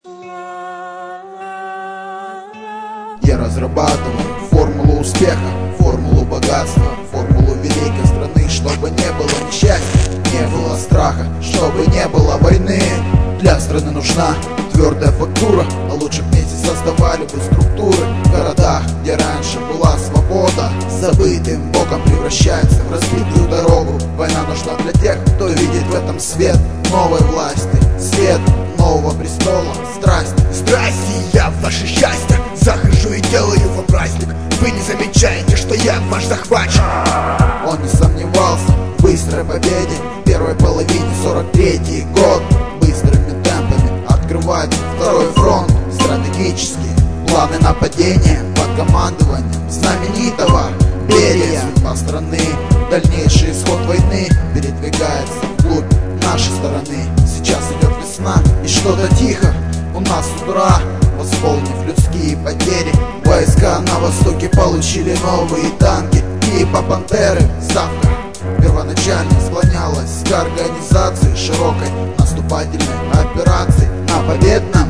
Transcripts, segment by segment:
Я разрабатываю формулу успеха, формулу богатства, формулу великой страны, чтобы не было несчастья, не было страха, чтобы не было войны. Для страны нужна твердая фактура, а лучше вместе создавали бы структуры. В городах, где раньше была свобода, забытым боком превращается в разбитую дорогу. Война нужна для тех, кто видит в этом свет новой власти, свет нового престола, страсть. Здрасте, я в ваше счастье захожу и делаю вам праздник. Вы не замечаете, что я ваш захватчик? Он не сомневался в быстрой победе в первой половине 43-й год. Быстрыми темпами открывать второй фронт. Стратегические планы нападения под командованием знаменитого Берия. Судьба страны, дальнейший исход войны передвигается вглубь нашей стороны. Сейчас идет весна и что-то тихо у нас с утра. Восполнив людские потери, войска на востоке получили новые танки типа «Пантеры». Ставка первоначально склонялась к организации широкой наступательной операции. На победном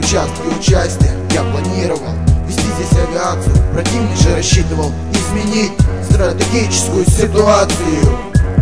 участия я планировал вести здесь авиацию. Противник же рассчитывал изменить стратегическую ситуацию.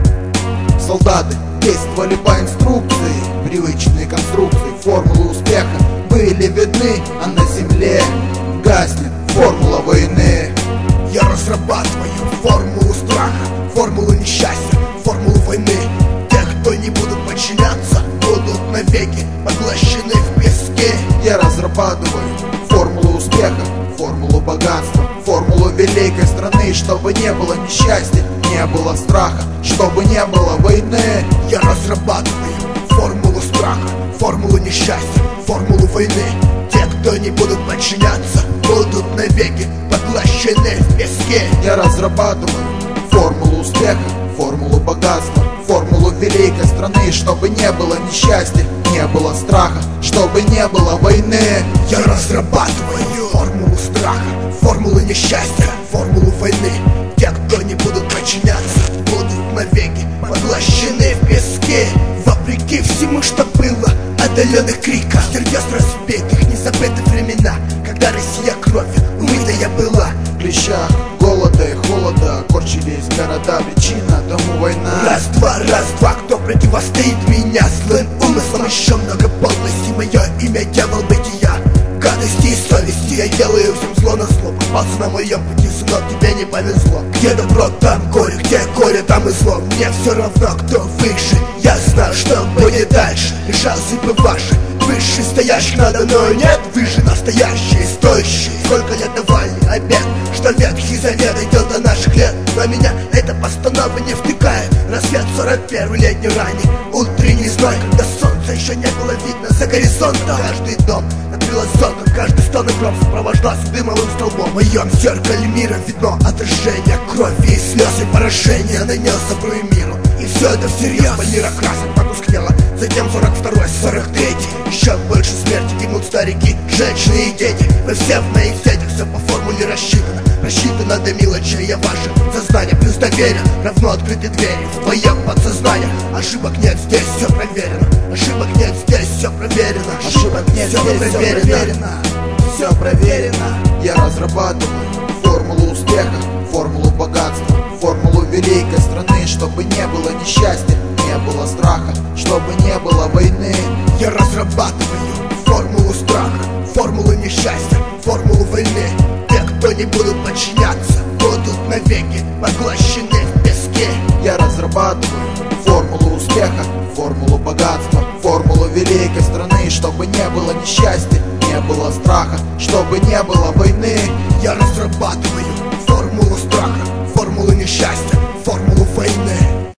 Солдаты действовали по инструкции, привычные конструкции, формулы успеха были видны, а на земле гаснет формула войны. Я разрабатываю формулу страха, формулу несчастья, формулу войны. Те, кто не будут подчиняться, будут навеки поглощены в песке. Я разрабатываю формулу успеха, формулу богатства, формулу великой страны, чтобы не было несчастья, не было страха, чтобы не было войны. Я разрабатываю формулу страха, формулу несчастья, формулу войны. Те, кто не будут подчиняться, будут навеки поглощены в песке. Я разрабатываю формулу успеха, формулу богатства, формулу великой страны, чтобы не было несчастья, не было страха, чтобы не было войны. Я разрабатываю формулу страха, формулу несчастья, формулу войны. Те, кто не будут подчиняться, будут навеки поглощены в песке. Вопреки всему, что было, отдаленных криков, сердец разбитых, незабытых времена, когда Россия кровью умытая была. В клещах голода и холода корчились города, причина тому война. Раз-два, кто противостоит меня злым умыслом? Еще много подлости, мое имя дьявол бытия, гадости и совести. Я делаю всем зло на зло, попался на моем пути, сынок, тебе не повезло. Где добро, там горе, где горе, там и зло. Мне все равно, кто выше, я знаю, что будет дальше. Решал судьбы ваши, выше стоящих надо мной нет. Вы же настоящие, стоящие. Сколько лет давали обед, что Ветхий Завет идет до наших лет. Но меня эта постанова не втыкает. Рассвет 41-й летний ранний утренний зной, когда солнца еще не было видно за горизонтом. Каждый дом над горизонтом, каждый стон и гром сопровождался дымовым столбом. В моем зеркале мира видно отражение крови и слез и поражения. Нанес добру и миру, и все это всерьез. Валера красок потускнело, затем 42-й, 43-й. Еще больше смерти гибнут старики, женщины и дети. Вы все в моих сетях, все по формуле рассчитано. Рассчитано до мелочей, я ваше сознание плюс доверие равно открыты двери в твоем подсознании. Ошибок нет, здесь все проверено. Ошибок нет, здесь все проверено. Ошибок нет, здесь все проверено. Все проверено. Я разрабатываю формулу успеха, формулу богатства, формулу великой страны, чтобы не было несчастья, не было страха, чтобы не было войны. Я разрабатываю формулу страха, формулу несчастья, формулу войны. Те, кто не будут подчиняться, будут навеки поглощены в песке. Я разрабатываю формулу успеха, формулу богатства, формулу великой страны, чтобы не было несчастья, не было страха, чтобы не было войны. Я разрабатываю формулу страха, формулу несчастья,